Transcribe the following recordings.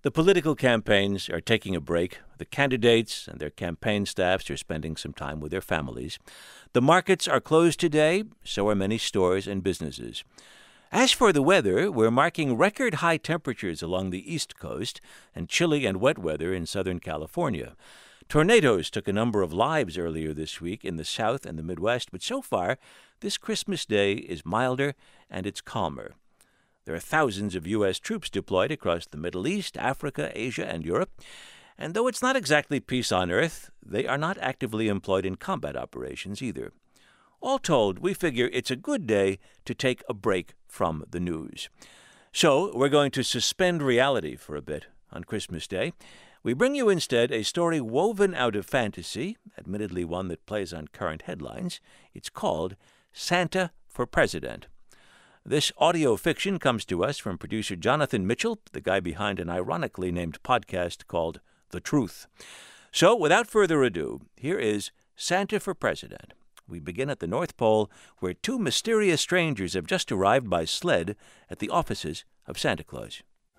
The political campaigns are taking a break. The candidates and their campaign staffs are spending some time with their families. The markets are closed today, so are many stores and businesses. As for the weather, we're marking record high temperatures along the East Coast and chilly and wet weather in Southern California. Tornadoes took a number of lives earlier this week in the South and the Midwest, but so far, this Christmas Day is milder and it's calmer. There are thousands of U.S. troops deployed across the Middle East, Africa, Asia, and Europe. And though it's not exactly peace on earth, they are not actively employed in combat operations either. All told, we figure it's a good day to take a break from the news. So we're going to suspend reality for a bit on Christmas Day. We bring you instead a story woven out of fantasy, admittedly one that plays on current headlines. It's called Santa for President. This audio fiction comes to us from producer Jonathan Mitchell, the guy behind an ironically named podcast called The Truth. So, without further ado, here is Santa for President. We begin at the North Pole, where two mysterious strangers have just arrived by sled at the offices of Santa Claus.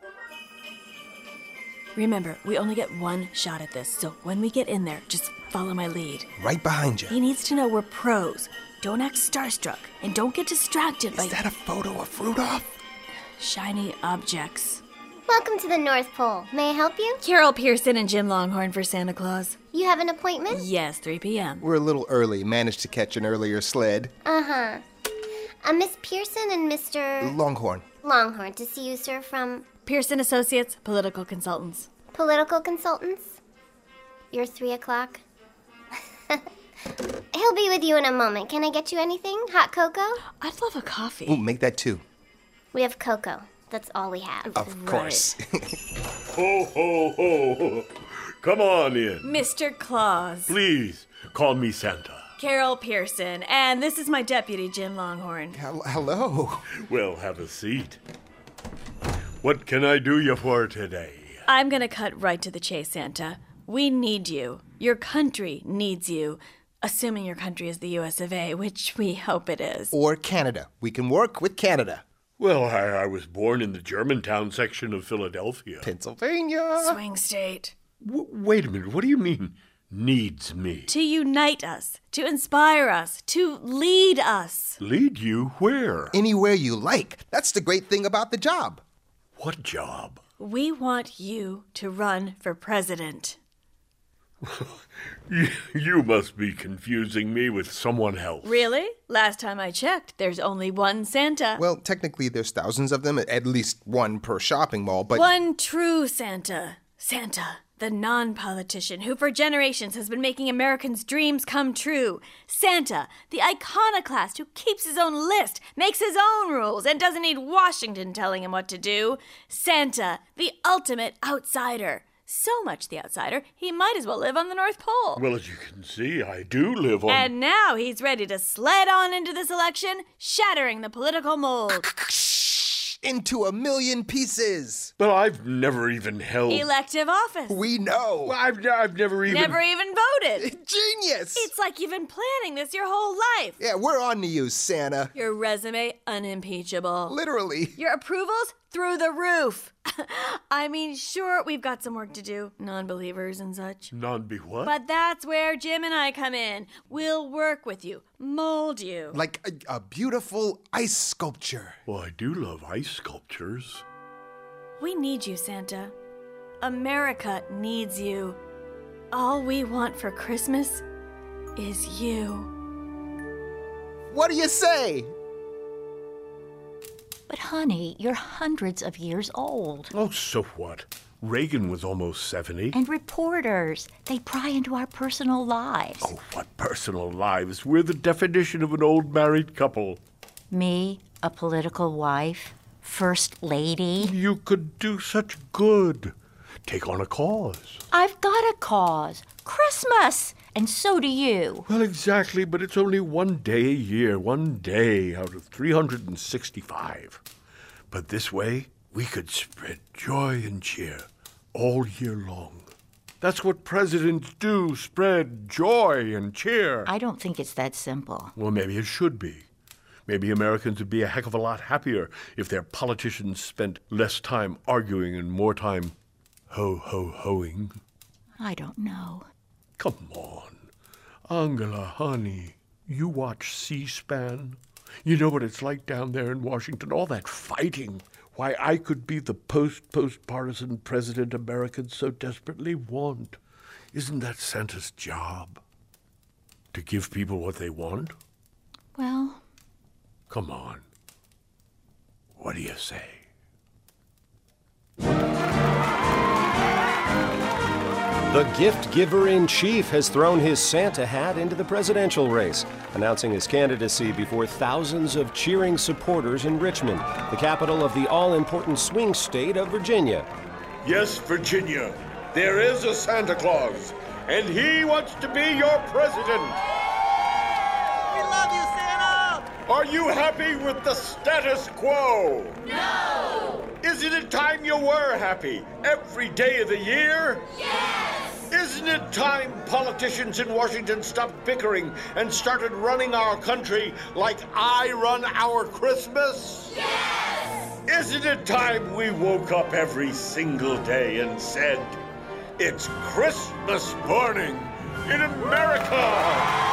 Remember, we only get one shot at this, so when we get in there, just follow my lead. Right behind you. He needs to know we're pros. Don't act starstruck, and don't get distracted by... Is that a photo of Rudolph? Shiny objects. Welcome to the North Pole. May I help you? Carol Pearson and Jim Longhorn for Santa Claus. You have an appointment? Yes, 3 p.m. We're a little early. Managed to catch an earlier sled. Uh-huh. Miss Pearson and Mr... Longhorn. Longhorn, to see you, sir, from... Pearson Associates, political consultants. Political consultants? You're 3 o'clock? He'll be with you in a moment. Can I get you anything? Hot cocoa? I'd love a coffee. Ooh, make that 2. We have cocoa. That's all we have. Of course. Ho, ho, ho. Come on in. Mr. Claus. Please, call me Santa. Carol Pearson, and this is my deputy, Jim Longhorn. Hello. Well, have a seat. What can I do you for today? I'm gonna cut right to the chase, Santa. We need you. Your country needs you. Assuming your country is the US of A, which we hope it is. Or Canada. We can work with Canada. Well, I was born in the Germantown section of Philadelphia. Pennsylvania. Swing state. Wait a minute, what do you mean, needs me? To unite us, to inspire us, to lead us. Lead you where? Anywhere you like. That's the great thing about the job. What job? We want you to run for president. You must be confusing me with someone else. Really? Last time I checked, there's only one Santa. Well, technically there's thousands of them, at least one per shopping mall, but... One true Santa. Santa, the non-politician who for generations has been making Americans' dreams come true. Santa, the iconoclast who keeps his own list, makes his own rules, and doesn't need Washington telling him what to do. Santa, the ultimate outsider. So much the outsider, he might as well live on the North Pole. Well, as you can see, I do live on... And now he's ready to sled on into this election, shattering the political mold. Into 1,000,000 pieces. But I've never even held... Elective office. We know. Well, I've never even... Never even voted. Genius. It's like you've been planning this your whole life. Yeah, we're on to you, Santa. Your resume, unimpeachable. Literally. Your approvals, through the roof. I mean, sure, we've got some work to do, non-believers and such. Non-be-what? But that's where Jim and I come in. We'll work with you, mold you. Like a beautiful ice sculpture. Well, I do love ice sculptures. We need you, Santa. America needs you. All we want for Christmas is you. What do you say? But honey, you're hundreds of years old. Oh, so what? Reagan was almost 70. And reporters, they pry into our personal lives. Oh, what personal lives? We're the definition of an old married couple. Me, a political wife, first lady. You could do such good. Take on a cause. I've got a cause. Christmas! And so do you. Well, exactly, but it's only one day a year, one day out of 365. But this way, we could spread joy and cheer all year long. That's what presidents do, spread joy and cheer. I don't think it's that simple. Well, maybe it should be. Maybe Americans would be a heck of a lot happier if their politicians spent less time arguing and more time ho-ho-hoing? I don't know. Come on. Angela, honey, you watch C-SPAN? You know what it's like down there in Washington, all that fighting. Why, I could be the post-partisan president Americans so desperately want. Isn't that Santa's job? To give people what they want? Well, Come on. What do you say? The gift-giver-in-chief has thrown his Santa hat into the presidential race, announcing his candidacy before thousands of cheering supporters in Richmond, the capital of the all-important swing state of Virginia. Yes, Virginia, there is a Santa Claus, and he wants to be your president. We love you, Santa! Are you happy with the status quo? No! Isn't it time you were happy every day of the year? Yes! Isn't it time politicians in Washington stopped bickering and started running our country like I run our Christmas? Yes! Isn't it time we woke up every single day and said, it's Christmas morning in America?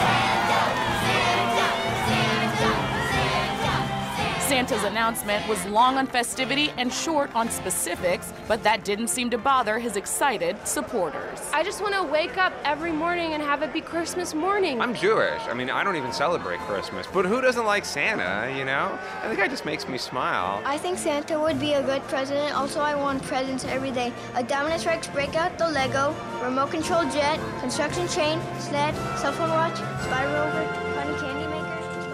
Santa's announcement was long on festivity and short on specifics, but that didn't seem to bother his excited supporters. I just want to wake up every morning and have it be Christmas morning. I'm Jewish. I mean, I don't even celebrate Christmas. But who doesn't like Santa, you know? I think the guy just makes me smile. I think Santa would be a good president. Also, I want presents every day. A Dominus Rex breakout, the Lego, remote control jet, construction chain, sled, cell phone watch, spy rover, cotton candy maker.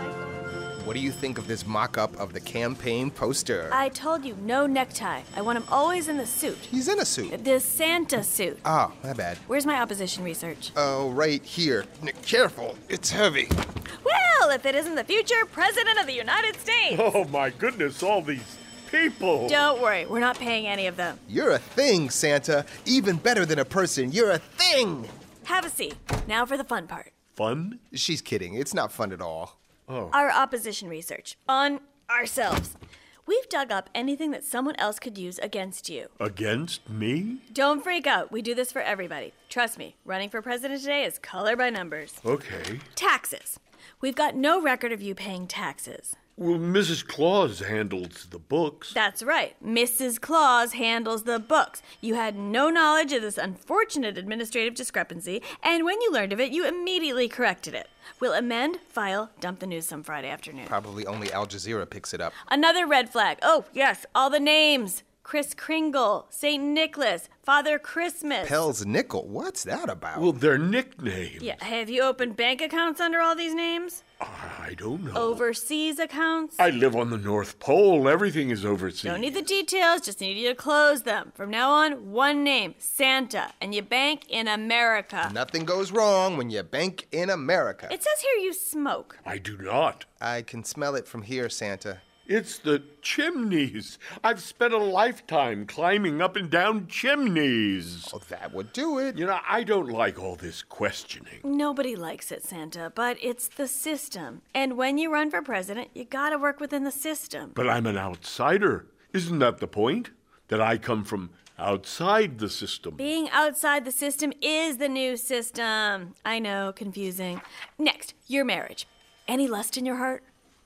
What do you think of this mock-up of the campaign poster? I told you, no necktie. I want him always in the suit. He's in a suit. The Santa suit. Oh, my bad. Where's my opposition research? Oh, right here. Careful, it's heavy. Well, if it isn't the future President of the United States. Oh, my goodness, all these people. Don't worry, we're not paying any of them. You're a thing, Santa. Even better than a person. You're a thing. Have a seat. Now for the fun part. Fun? She's kidding. It's not fun at all. Oh. Our opposition research on ourselves. We've dug up anything that someone else could use against you. Against me? Don't freak out. We do this for everybody. Trust me, running for president today is color by numbers. Okay. Taxes. We've got no record of you paying taxes. Well, Mrs. Claus handles the books. That's right. Mrs. Claus handles the books. You had no knowledge of this unfortunate administrative discrepancy, and when you learned of it, you immediately corrected it. We'll amend, file, dump the news some Friday afternoon. Probably only Al Jazeera picks it up. Another red flag. Oh, yes, all the names. Kris Kringle, St. Nicholas, Father Christmas. Pell's Nickel? What's that about? Well, they're nicknames. Yeah, have you opened bank accounts under all these names? I don't know. Overseas accounts? I live on the North Pole. Everything is overseas. Don't need the details, just need you to close them. From now on, one name, Santa, and you bank in America. Nothing goes wrong when you bank in America. It says here you smoke. I do not. I can smell it from here, Santa. It's the chimneys. I've spent a lifetime climbing up and down chimneys. Oh, that would do it. You know, I don't like all this questioning. Nobody likes it, Santa, but it's the system. And when you run for president, you gotta work within the system. But I'm an outsider. Isn't that the point? That I come from outside the system. Being outside the system is the new system. I know, confusing. Next, your marriage. Any lust in your heart?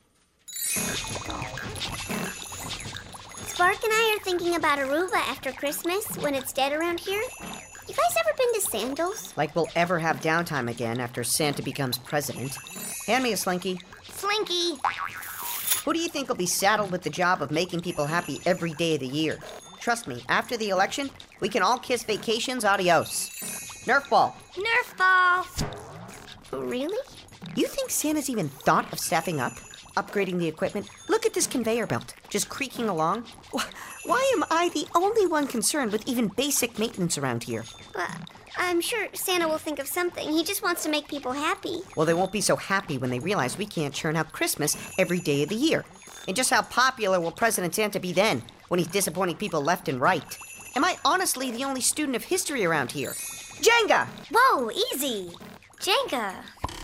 Spark and I are thinking about Aruba after Christmas when it's dead around here. You guys ever been to Sandals? Like we'll ever have downtime again after Santa becomes president. Hand me a Slinky. Slinky! Who do you think will be saddled with the job of making people happy every day of the year? Trust me, after the election, we can all kiss vacations adios. Nerf ball. Nerf ball! Really? You think Santa's even thought of staffing up? Upgrading the equipment? Look at this conveyor belt, just creaking along. Why am I the only one concerned with even basic maintenance around here? Well, I'm sure Santa will think of something. He just wants to make people happy. Well, they won't be so happy when they realize we can't churn out Christmas every day of the year. And just how popular will President Santa be then, when he's disappointing people left and right? Am I honestly the only student of history around here? Jenga! Whoa, easy. Jenga.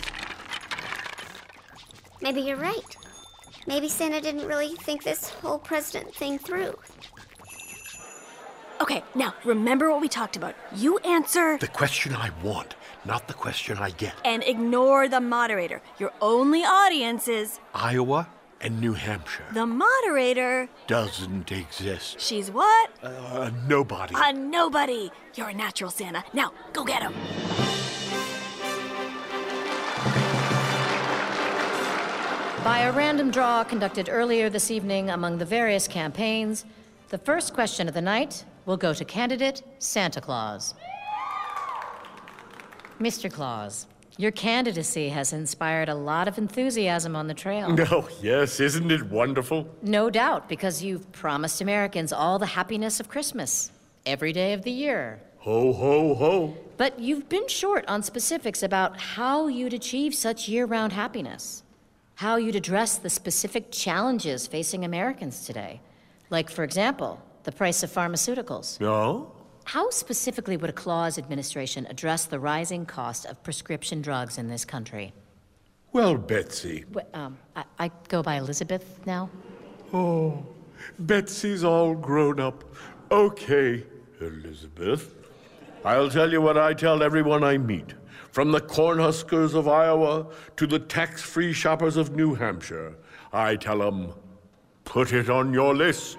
Maybe you're right. Maybe Santa didn't really think this whole president thing through. Okay, now remember what we talked about. You answer The question I want, not the question I get. and ignore the moderator. Your only audience is Iowa and New Hampshire the moderator. doesn't exist. She's what? Nobody. A nobody. You're a natural, Santa. Now, go get him. By a random draw conducted earlier this evening among the various campaigns, the first question of the night will go to candidate Santa Claus. Mr. Claus, your candidacy has inspired a lot of enthusiasm on the trail. No, yes, isn't it wonderful? No doubt, because you've promised Americans all the happiness of Christmas, every day of the year. Ho, ho, ho. But you've been short on specifics about how you'd achieve such year-round happiness, how you'd address the specific challenges facing Americans today. Like, for example, the price of pharmaceuticals. No? How specifically would a Claus administration address the rising cost of prescription drugs in this country? Well, Betsy. I go by Elizabeth now. Oh, Betsy's all grown up. Okay, Elizabeth. I'll tell you what I tell everyone I meet. From the Cornhuskers of Iowa to the tax-free shoppers of New Hampshire, I tell them, put it on your list.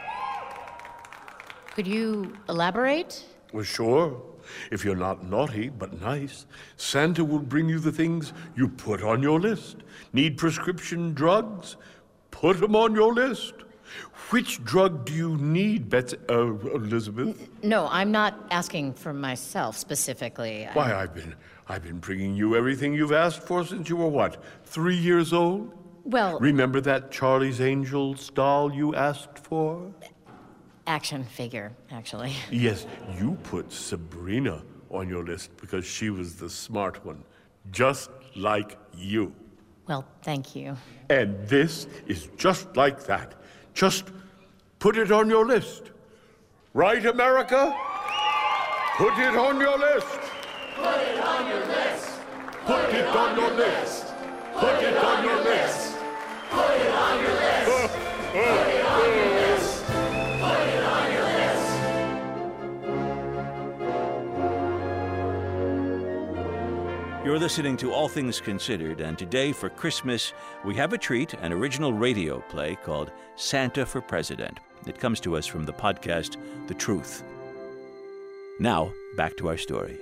Could you elaborate? Well, sure. If you're not naughty, but nice, Santa will bring you the things you put on your list. Need prescription drugs? Put them on your list. Which drug do you need, Elizabeth? No, I'm not asking for myself specifically. Why, I've been bringing you everything you've asked for since you were, what, 3 years old? Well... Remember that Charlie's Angels doll you asked for? Action figure, actually. Yes, you put Sabrina on your list because she was the smart one, just like you. Well, thank you. And this is just like that. Just put it on your list. Right, America? Put it on your list. Put it on your list. Put it on your list. Put it on your list. Put it on your list. Put it on your list. Put it on your list. You're listening to All Things Considered, and today for Christmas, we have a treat, an original radio play called Santa for President. It comes to us from the podcast, The Truth. Now, back to our story.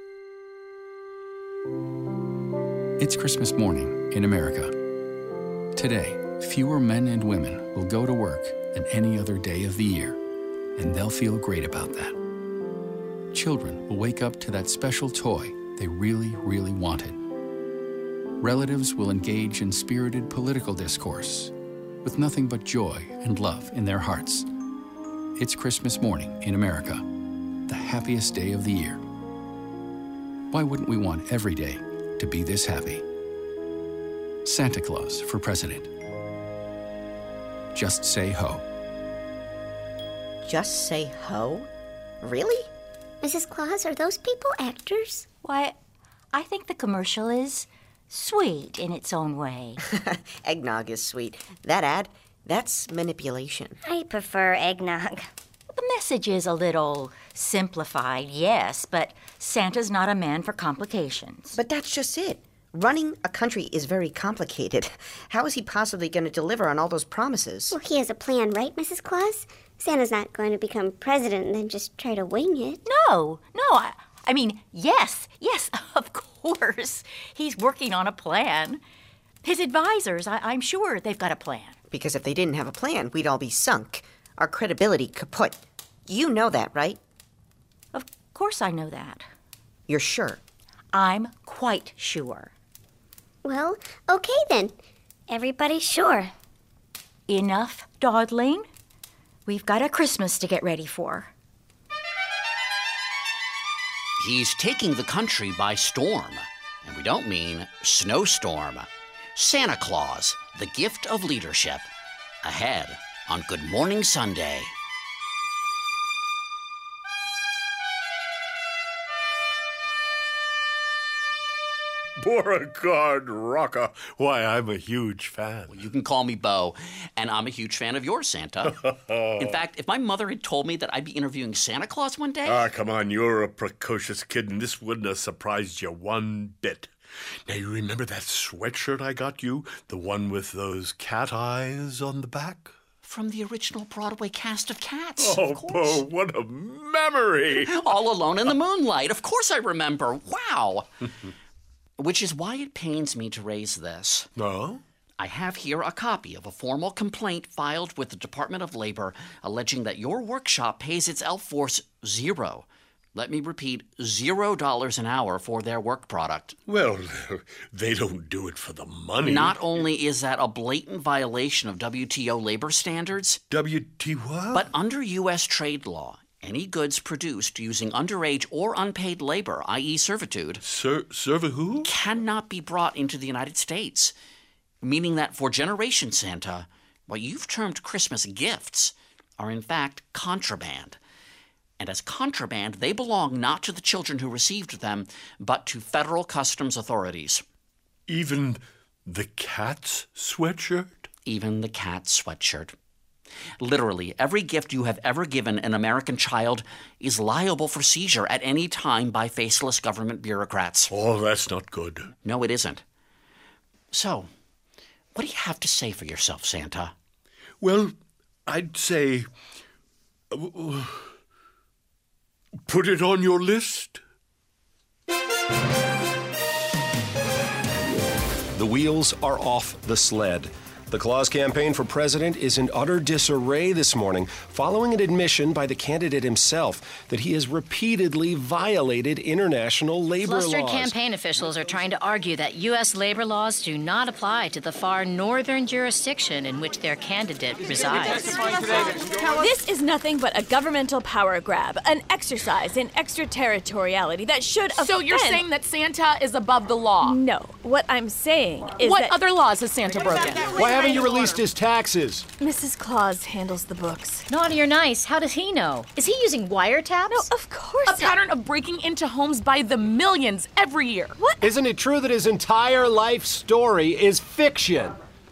It's Christmas morning in America. Today, fewer men and women will go to work than any other day of the year, and they'll feel great about that. Children will wake up to that special toy they really, really wanted. Relatives will engage in spirited political discourse with nothing but joy and love in their hearts. It's Christmas morning in America, the happiest day of the year. Why wouldn't we want every day to be this happy? Santa Claus for president. Just say ho. Just say ho? Really? Mrs. Claus, are those people actors? Why, I think the commercial is sweet in its own way. Eggnog is sweet. That ad, that's manipulation. I prefer eggnog. The message is a little simplified, yes, but Santa's not a man for complications. But that's just it. Running a country is very complicated. How is he possibly going to deliver on all those promises? Well, he has a plan, right, Mrs. Claus? Santa's not going to become president and then just try to wing it. No, I mean, yes, of course. He's working on a plan. His advisors, I'm sure they've got a plan. Because if they didn't have a plan, we'd all be sunk. Our credibility kaput. You know that, right? Of course I know that. You're sure? I'm quite sure. Well, okay then. Everybody's sure. Enough dawdling. We've got a Christmas to get ready for. He's taking the country by storm. And we don't mean snowstorm. Santa Claus, the gift of leadership. Ahead on Good Morning Sunday. Beauregard Rocker. Why, I'm a huge fan. You can call me Bo, and I'm a huge fan of yours, Santa. In fact, if my mother had told me that I'd be interviewing Santa Claus one day... Ah, come on, you're a precocious kid, and this wouldn't have surprised you one bit. Now, you remember that sweatshirt I got you? The one with those cat eyes on the back? From the original Broadway cast of Cats. Oh, of course. Bo, what a memory! All Alone in the Moonlight. Of course I remember. Wow. Which is why it pains me to raise this. No? I have here a copy of a formal complaint filed with the Department of Labor alleging that your workshop pays its elf force $0. Let me repeat, $0 an hour for their work product. Well, they don't do it for the money. Not only is that a blatant violation of WTO labor standards... WTO what? But under U.S. trade law, any goods produced using underage or unpaid labor, i.e. servitude... Servitude? ...cannot be brought into the United States. Meaning that for generations, Santa, what you've termed Christmas gifts are in fact contraband. And as contraband, they belong not to the children who received them, but to federal customs authorities. Even the cat's sweatshirt? Even the cat's sweatshirt. Literally, every gift you have ever given an American child is liable for seizure at any time by faceless government bureaucrats. Oh, that's not good. No, it isn't. So, what do you have to say for yourself, Santa? Well, I'd say... put it on your list. The wheels are off the sled. The Claus campaign for president is in utter disarray this morning, following an admission by the candidate himself that he has repeatedly violated international labor laws. Flustered campaign officials are trying to argue that U.S. labor laws do not apply to the far northern jurisdiction in which their candidate resides. This is nothing but a governmental power grab, an exercise in extraterritoriality that should offend... So you're saying that Santa is above the law? No. What I'm saying is What that... other laws has Santa broken? Why haven't you released his taxes? Mrs. Claus handles the books. Naughty or nice, how does he know? Is he using wiretaps? No, of course. A pattern of breaking into homes by the millions every year. What? Isn't it true that his entire life story is fiction?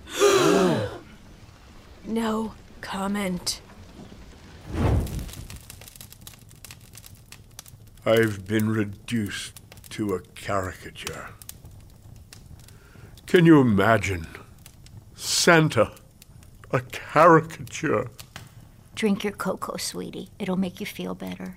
No comment. I've been reduced to a caricature. Can you imagine? Santa, a caricature. Drink your cocoa, sweetie. It'll make you feel better.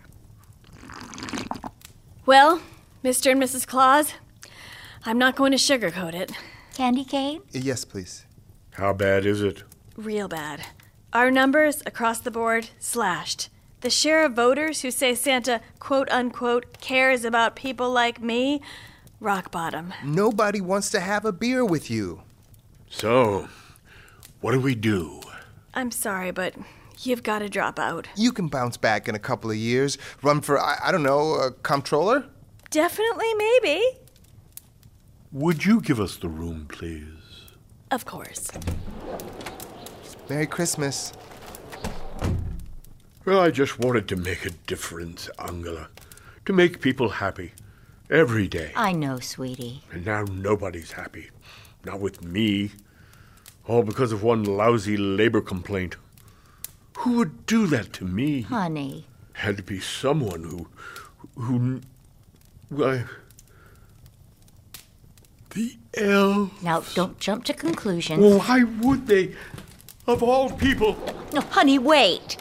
Well, Mr. and Mrs. Claus, I'm not going to sugarcoat it. Candy cane? Yes, please. How bad is it? Real bad. Our numbers across the board slashed. The share of voters who say Santa, quote-unquote, cares about people like me, rock bottom. Nobody wants to have a beer with you. So, what do we do? I'm sorry, but you've got to drop out. You can bounce back in a couple of years. Run for, I don't know, a comptroller? Definitely, maybe. Would you give us the room, please? Of course. Merry Christmas. Well, I just wanted to make a difference, Angela. To make people happy. Every day. I know, sweetie. And now nobody's happy. Not with me. All because of one lousy labor complaint. Who would do that to me? Honey. Had to be someone who... Why... The elf. Now, don't jump to conclusions. Why would they? Of all people. No, honey, wait.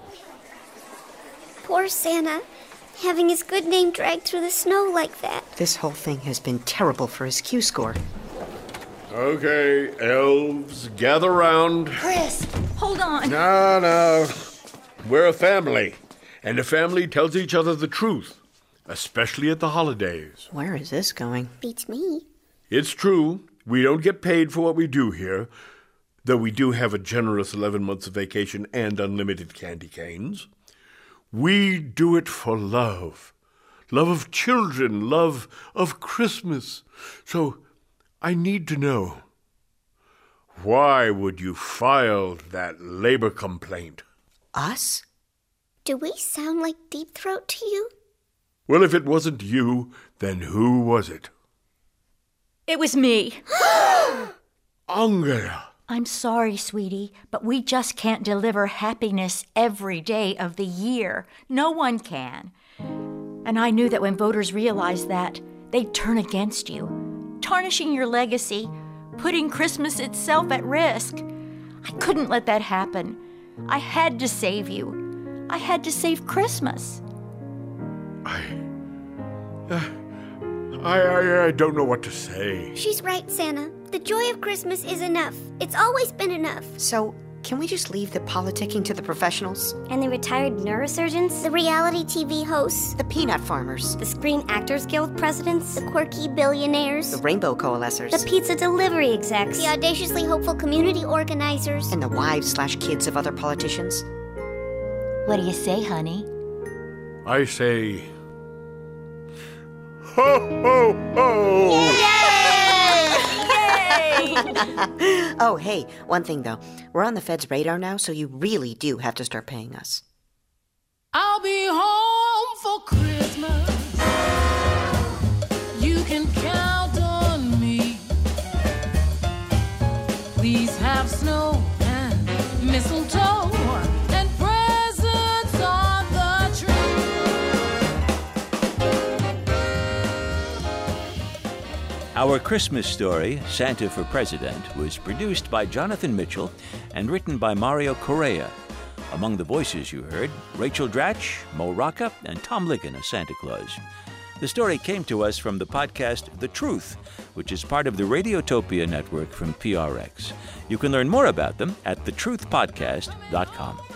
Poor Santa, having his good name dragged through the snow like that. This whole thing has been terrible for his Q score. Okay, elves, gather round. Chris, hold on. No. We're a family. And a family tells each other the truth. Especially at the holidays. Where is this going? Beats me. It's true. We don't get paid for what we do here. Though we do have a generous 11 months of vacation and unlimited candy canes. We do it for love. Love of children. Love of Christmas. So... I need to know, why would you file that labor complaint? Us? Do we sound like Deep Throat to you? Well, if it wasn't you, then who was it? It was me. Angela. I'm sorry, sweetie, but we just can't deliver happiness every day of the year. No one can. And I knew that when voters realized that, they'd turn against you, tarnishing your legacy, putting Christmas itself at risk. I couldn't let that happen. I had to save you. I had to save Christmas. I don't know what to say. She's right, Santa. The joy of Christmas is enough. It's always been enough. So, can we just leave the politicking to the professionals? And the retired neurosurgeons? The reality TV hosts? The peanut farmers? The Screen Actors Guild presidents? The quirky billionaires? The rainbow coalescers? The pizza delivery execs? The audaciously hopeful community organizers? And the wives/kids of other politicians? What do you say, honey? I say... Ho, ho, ho! Oh, hey, one thing though. We're on the Fed's radar now, so you really do have to start paying us. I'll be home for Christmas. You can count on me. Please have snow and mistletoe and presents on the tree. Our Christmas story, Santa for President, was produced by Jonathan Mitchell and written by Mario Correa. Among the voices you heard, Rachel Dratch, Mo Rocca, and Tom Ligon as Santa Claus. The story came to us from the podcast The Truth, which is part of the Radiotopia network from PRX. You can learn more about them at thetruthpodcast.com.